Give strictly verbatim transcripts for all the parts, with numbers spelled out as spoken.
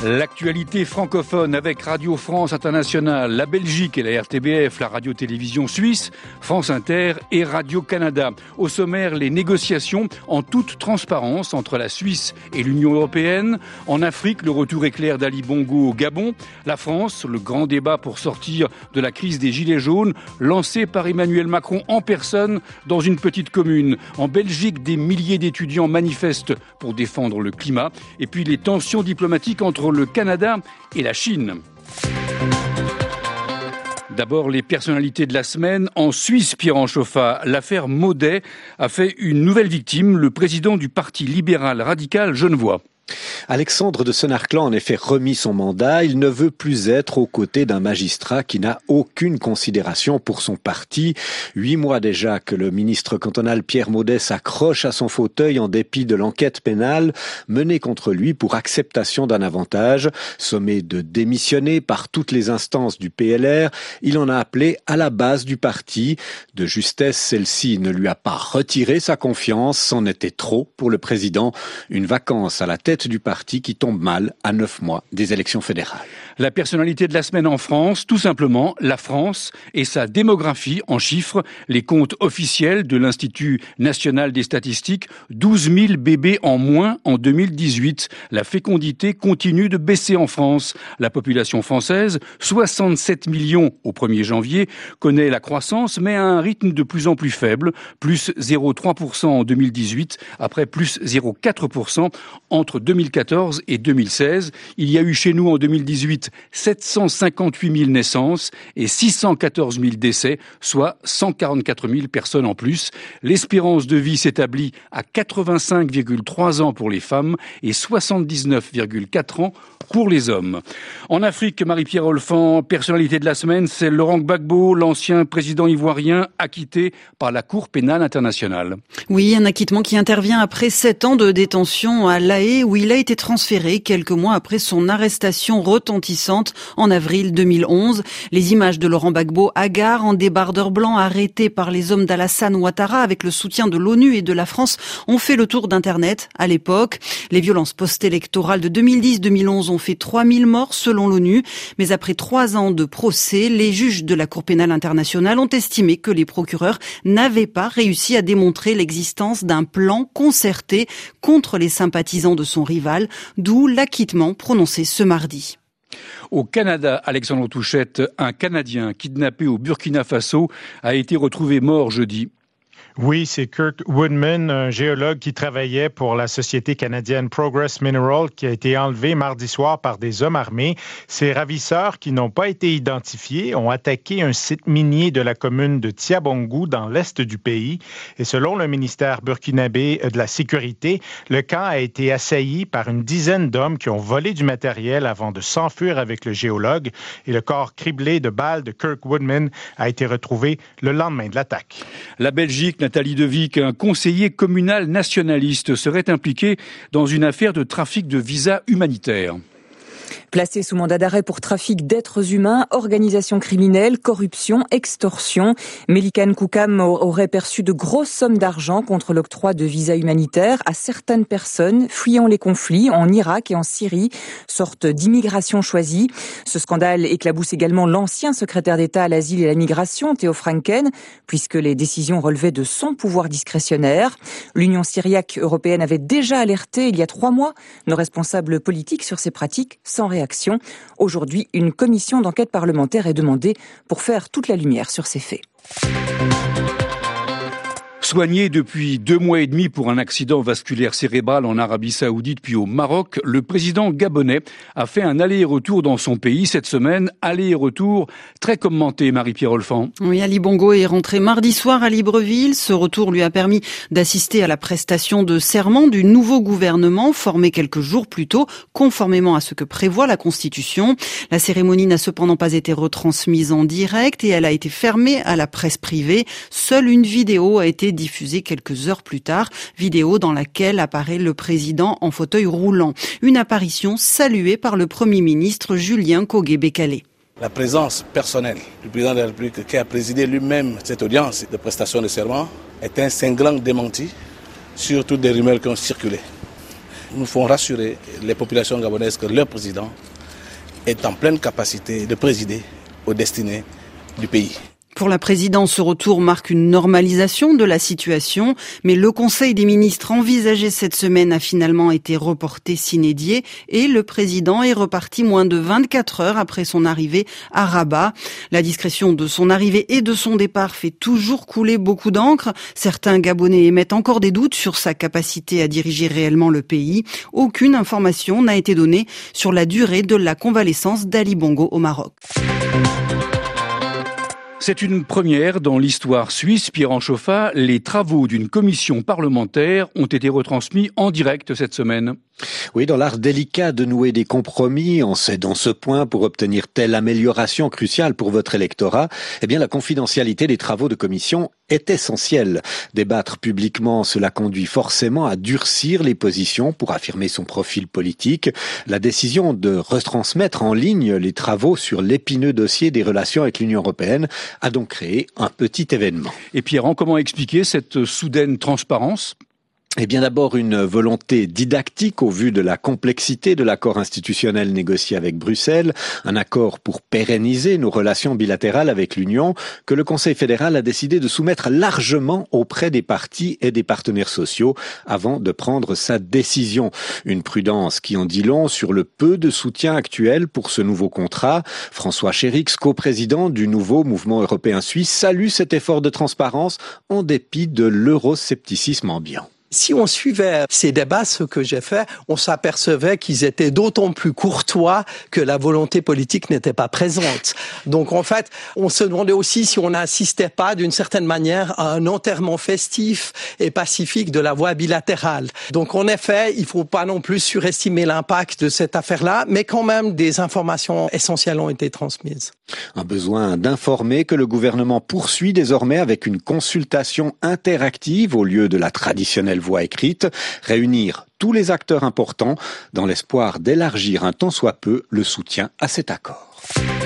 L'actualité francophone avec Radio France Internationale, la Belgique et la R T B F, la radio-télévision suisse, France Inter et Radio-Canada. Au sommaire, les négociations en toute transparence entre la Suisse et l'Union européenne. En Afrique, le retour éclair d'Ali Bongo au Gabon. La France, le grand débat pour sortir de la crise des Gilets jaunes, lancé par Emmanuel Macron en personne dans une petite commune. En Belgique, des milliers d'étudiants manifestent pour défendre le climat. Et puis les tensions diplomatiques entre le Canada et la Chine. D'abord, les personnalités de la semaine. En Suisse, Pierre Anchoffat, l'affaire Maudet a fait une nouvelle victime, le président du parti libéral radical genevois. Alexandre de Senarclan a en effet remis son mandat. Il ne veut plus être aux côtés d'un magistrat qui n'a aucune considération pour son parti. Huit mois déjà que le ministre cantonal Pierre Maudet s'accroche à son fauteuil en dépit de l'enquête pénale menée contre lui pour acceptation d'un avantage. Sommé de démissionner par toutes les instances du P L R, il en a appelé à la base du parti. De justesse, celle-ci ne lui a pas retiré sa confiance. C'en était trop pour le président. Une vacance à la tête du parti qui tombe mal à neuf mois des élections fédérales. La personnalité de la semaine en France, tout simplement la France et sa démographie en chiffres. Les comptes officiels de l'Institut national des statistiques, douze mille bébés en moins en deux mille dix-huit. La fécondité continue de baisser en France. La population française, soixante-sept millions au premier janvier, connaît la croissance mais à un rythme de plus en plus faible, plus zéro virgule trois pour cent en deux mille dix-huit, après plus zéro virgule quatre pour cent entre deux mille quatorze et deux mille seize. Il y a eu chez nous en deux mille dix-huit sept cent cinquante-huit mille naissances et six cent quatorze mille décès, soit cent quarante-quatre mille personnes en plus. L'espérance de vie s'établit à quatre-vingt-cinq virgule trois ans pour les femmes et soixante-dix-neuf virgule quatre ans pour les hommes. En Afrique, Marie-Pierre Olfan, personnalité de la semaine, c'est Laurent Gbagbo, l'ancien président ivoirien, acquitté par la Cour pénale internationale. Oui, un acquittement qui intervient après sept ans de détention à La Haye, où il a été transféré quelques mois après son arrestation retentissante en avril deux mille onze. Les images de Laurent Gbagbo à gare en débardeur blanc arrêté par les hommes d'Alassane Ouattara avec le soutien de l'ONU et de la France ont fait le tour d'Internet à l'époque. Les violences post-électorales de deux mille dix deux mille onze ont fait trois mille morts selon l'ONU. Mais après trois ans de procès, les juges de la Cour pénale internationale ont estimé que les procureurs n'avaient pas réussi à démontrer l'existence d'un plan concerté contre les sympathisants de son rival, d'où l'acquittement prononcé ce mardi. Au Canada, Alexandre Touchette, un Canadien kidnappé au Burkina Faso a été retrouvé mort jeudi. Oui, c'est Kirk Woodman, un géologue qui travaillait pour la société canadienne Progress Mineral, qui a été enlevé mardi soir par des hommes armés. Ces ravisseurs, qui n'ont pas été identifiés, ont attaqué un site minier de la commune de Tiabongo, dans l'est du pays. Et selon le ministère burkinabé de la Sécurité, le camp a été assailli par une dizaine d'hommes qui ont volé du matériel avant de s'enfuir avec le géologue. Et le corps criblé de balles de Kirk Woodman a été retrouvé le lendemain de l'attaque. La Belgique, Nathalie Devic, un conseiller communal nationaliste, serait impliqué dans une affaire de trafic de visas humanitaires. Placé sous mandat d'arrêt pour trafic d'êtres humains, organisation criminelle, corruption, extorsion, Melikan Koukam aurait perçu de grosses sommes d'argent contre l'octroi de visas humanitaires à certaines personnes fuyant les conflits en Irak et en Syrie, sorte d'immigration choisie. Ce scandale éclabousse également l'ancien secrétaire d'État à l'asile et à la migration, Theo Franken, puisque les décisions relevaient de son pouvoir discrétionnaire. L'Union syriaque européenne avait déjà alerté il y a trois mois nos responsables politiques sur ces pratiques sans réaction. Aujourd'hui, une commission d'enquête parlementaire est demandée pour faire toute la lumière sur ces faits. Soigné depuis deux mois et demi pour un accident vasculaire cérébral en Arabie Saoudite puis au Maroc, le président gabonais a fait un aller-retour dans son pays cette semaine. Aller-retour très commenté, Marie-Pierre Olfan. Oui, Ali Bongo est rentré mardi soir à Libreville. Ce retour lui a permis d'assister à la prestation de serment du nouveau gouvernement formé quelques jours plus tôt, conformément à ce que prévoit la Constitution. La cérémonie n'a cependant pas été retransmise en direct et elle a été fermée à la presse privée. Seule une vidéo a été diffusée quelques heures plus tard, vidéo dans laquelle apparaît le président en fauteuil roulant. Une apparition saluée par le Premier ministre Julien Kogué-Békalé. La présence personnelle du président de la République qui a présidé lui-même cette audience de prestation de serment est un cinglant démenti sur toutes les rumeurs qui ont circulé. nous font rassurer les populations gabonaises que leur président est en pleine capacité de présider aux destinées du pays. Pour la présidence, ce retour marque une normalisation de la situation, mais le Conseil des ministres envisagé cette semaine a finalement été reporté sine die et le président est reparti moins de vingt-quatre heures après son arrivée à Rabat. La discrétion de son arrivée et de son départ fait toujours couler beaucoup d'encre. Certains Gabonais émettent encore des doutes sur sa capacité à diriger réellement le pays. Aucune information n'a été donnée sur la durée de la convalescence d'Ali Bongo au Maroc. C'est une première dans l'histoire suisse. Pierre Anchofa, les travaux d'une commission parlementaire ont été retransmis en direct cette semaine. Oui, dans l'art délicat de nouer des compromis, en cédant ce point pour obtenir telle amélioration cruciale pour votre électorat, eh bien la confidentialité des travaux de commission est essentielle. Débattre publiquement, cela conduit forcément à durcir les positions pour affirmer son profil politique. La décision de retransmettre en ligne les travaux sur l'épineux dossier des relations avec l'Union européenne a donc créé un petit événement. Et Pierre, comment expliquer cette soudaine transparence ? Eh bien d'abord une volonté didactique au vu de la complexité de l'accord institutionnel négocié avec Bruxelles, un accord pour pérenniser nos relations bilatérales avec l'Union que le Conseil fédéral a décidé de soumettre largement auprès des partis et des partenaires sociaux avant de prendre sa décision. Une prudence qui en dit long sur le peu de soutien actuel pour ce nouveau contrat. François Chérix, coprésident du nouveau mouvement européen suisse, salue cet effort de transparence en dépit de l'euroscepticisme ambiant. Si on suivait ces débats, ce que j'ai fait, on s'apercevait qu'ils étaient d'autant plus courtois que la volonté politique n'était pas présente. Donc en fait, on se demandait aussi si on n'assistait pas d'une certaine manière à un enterrement festif et pacifique de la voie bilatérale. Donc en effet, il ne faut pas non plus surestimer l'impact de cette affaire-là, mais quand même des informations essentielles ont été transmises. Un besoin d'informer que le gouvernement poursuit désormais avec une consultation interactive au lieu de la traditionnelle voie écrite, réunir tous les acteurs importants dans l'espoir d'élargir un tant soit peu le soutien à cet accord.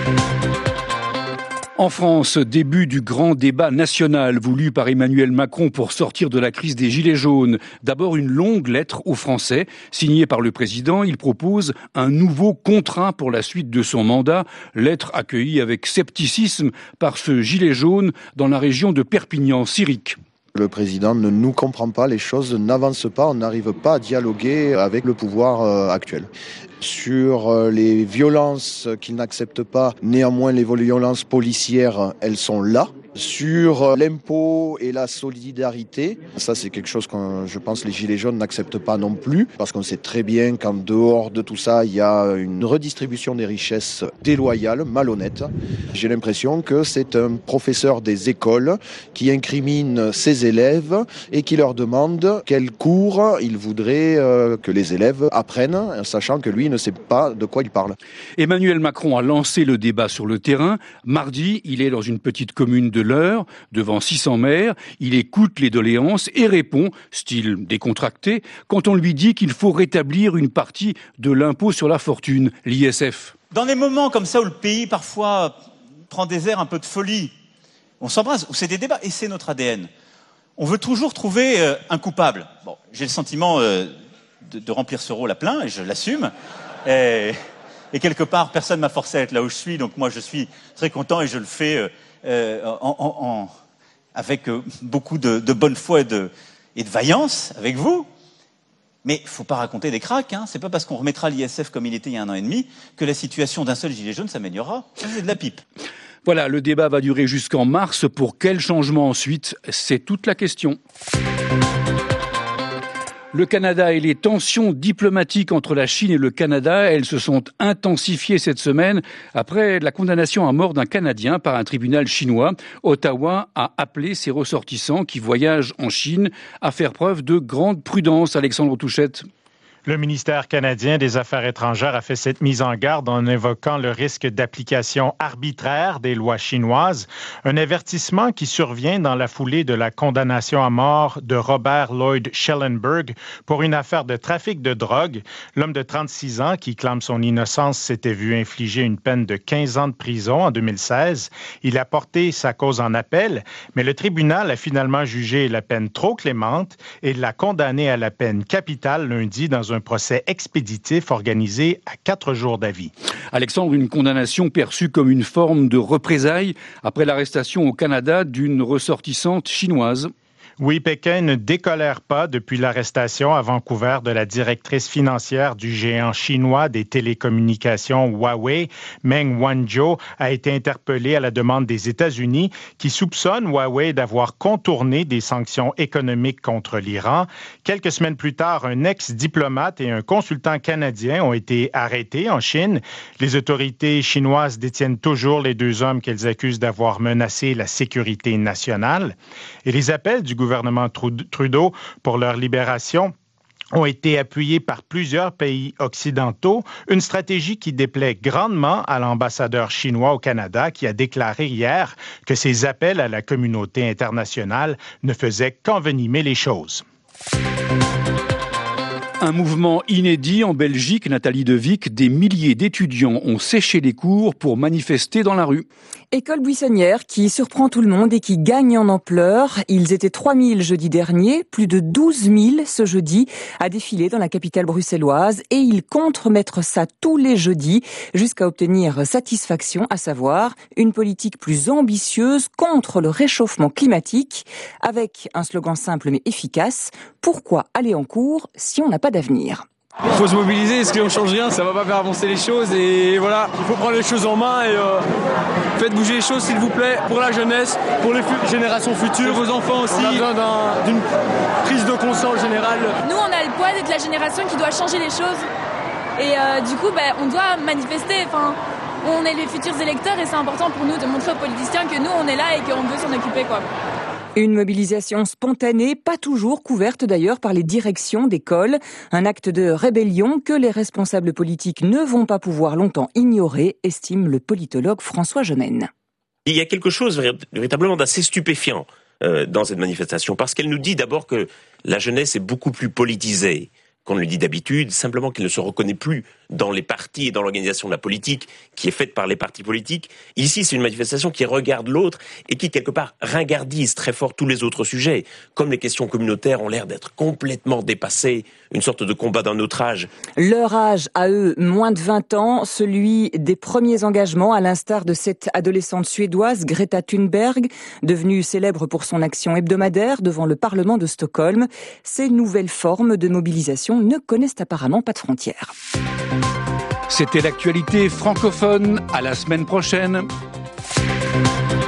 En France, début du grand débat national voulu par Emmanuel Macron pour sortir de la crise des Gilets jaunes. D'abord une longue lettre aux Français, signée par le président. Il propose un nouveau contrat pour la suite de son mandat. Lettre accueillie avec scepticisme par ce gilet jaune dans la région de Perpignan-Siric. Le président ne nous comprend pas, les choses n'avancent pas, on n'arrive pas à dialoguer avec le pouvoir actuel. Sur les violences qu'il n'accepte pas, néanmoins les violences policières, elles sont là. Sur l'impôt et la solidarité, ça c'est quelque chose que je pense les Gilets jaunes n'acceptent pas non plus, parce qu'on sait très bien qu'en dehors de tout ça, il y a une redistribution des richesses déloyale, malhonnête. J'ai l'impression que c'est un professeur des écoles qui incrimine ses élèves et qui leur demande quel cours il voudrait que les élèves apprennent, sachant que lui ne sait pas de quoi il parle. Emmanuel Macron a lancé le débat sur le terrain. Mardi, il est dans une petite commune de l'heure, devant six cents maires, il écoute les doléances et répond, style décontracté, quand on lui dit qu'il faut rétablir une partie de l'impôt sur la fortune, l'I S F. Dans des moments comme ça où le pays parfois prend des airs un peu de folie, on s'embrasse, où c'est des débats, et c'est notre A D N. On veut toujours trouver euh, un coupable. Bon, j'ai le sentiment euh, de, de remplir ce rôle à plein, et je l'assume. Et, et quelque part, personne m'a forcé à être là où je suis, donc moi je suis très content et je le fais euh, Euh, en, en, en, avec euh, beaucoup de, de bonne foi et de, et de vaillance avec vous. Mais il ne faut pas raconter des cracks. Hein. Ce n'est pas parce qu'on remettra l'I S F comme il était il y a un an et demi que la situation d'un seul gilet jaune s'améliorera. C'est de la pipe. Voilà, le débat va durer jusqu'en mars. Pour quel changement ensuite ? C'est toute la question. Le Canada et les tensions diplomatiques entre la Chine et le Canada, elles se sont intensifiées cette semaine après la condamnation à mort d'un Canadien par un tribunal chinois. Ottawa a appelé ses ressortissants qui voyagent en Chine à faire preuve de grande prudence. Alexandre Touchette. Le ministère canadien des Affaires étrangères a fait cette mise en garde en évoquant le risque d'application arbitraire des lois chinoises, un avertissement qui survient dans la foulée de la condamnation à mort de Robert Lloyd Schellenberg pour une affaire de trafic de drogue. L'homme de trente-six ans qui clame son innocence s'était vu infliger une peine de quinze ans de prison en deux mille seize. Il a porté sa cause en appel, mais le tribunal a finalement jugé la peine trop clémente et l'a condamné à la peine capitale lundi dans un un procès expéditif organisé à quatre jours d'avis. Alexandre, une condamnation perçue comme une forme de représailles après l'arrestation au Canada d'une ressortissante chinoise. Oui, Pékin ne décolère pas depuis l'arrestation à Vancouver de la directrice financière du géant chinois des télécommunications Huawei. Meng Wanzhou a été interpellée à la demande des États-Unis qui soupçonnent Huawei d'avoir contourné des sanctions économiques contre l'Iran. Quelques semaines plus tard, un ex-diplomate et un consultant canadien ont été arrêtés en Chine. Les autorités chinoises détiennent toujours les deux hommes qu'elles accusent d'avoir menacé la sécurité nationale. Et les appels du gouvernement gouvernement Trudeau pour leur libération ont été appuyés par plusieurs pays occidentaux, une stratégie qui déplaît grandement à l'ambassadeur chinois au Canada qui a déclaré hier que ces appels à la communauté internationale ne faisaient qu'envenimer les choses. Un mouvement inédit en Belgique, Nathalie Devic, des milliers d'étudiants ont séché les cours pour manifester dans la rue. École buissonnière qui surprend tout le monde et qui gagne en ampleur. Ils étaient trois mille jeudi dernier, plus de douze mille ce jeudi à défiler dans la capitale bruxelloise et ils comptent remettre ça tous les jeudis jusqu'à obtenir satisfaction, à savoir une politique plus ambitieuse contre le réchauffement climatique avec un slogan simple mais efficace. Pourquoi aller en cours si on n'a pas d'avenir ? Il faut se mobiliser, si on ne change rien, ça ne va pas faire avancer les choses et voilà, il faut prendre les choses en main et euh, faites bouger les choses s'il vous plaît, pour la jeunesse, pour les fu- générations futures, vos enfants aussi. On a besoin d'un, d'une prise de conscience générale. Nous on a le poids d'être la génération qui doit changer les choses et euh, du coup bah, on doit manifester, enfin, on est les futurs électeurs et c'est important pour nous de montrer aux politiciens que nous on est là et qu'on veut s'en occuper quoi. Une mobilisation spontanée, pas toujours couverte d'ailleurs par les directions d'école. Un acte de rébellion que les responsables politiques ne vont pas pouvoir longtemps ignorer, estime le politologue François Gemène. Il y a quelque chose véritablement d'assez stupéfiant euh, dans cette manifestation, parce qu'elle nous dit d'abord que la jeunesse est beaucoup plus politisée qu'on ne le dit d'habitude, simplement qu'elle ne se reconnaît plus dans les partis et dans l'organisation de la politique qui est faite par les partis politiques. Ici, c'est une manifestation qui regarde l'autre et qui, quelque part, ringardise très fort tous les autres sujets. Comme les questions communautaires ont l'air d'être complètement dépassées, une sorte de combat d'un autre âge. Leur âge, à eux, moins de vingt ans, celui des premiers engagements, à l'instar de cette adolescente suédoise, Greta Thunberg, devenue célèbre pour son action hebdomadaire devant le Parlement de Stockholm. Ces nouvelles formes de mobilisation ne connaissent apparemment pas de frontières. C'était l'actualité francophone. À la semaine prochaine.